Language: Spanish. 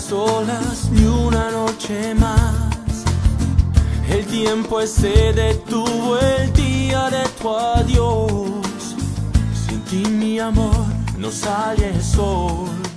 solas ni una noche más. El tiempo se detuvo el día de tu adiós. Sin ti mi amor no sale el sol.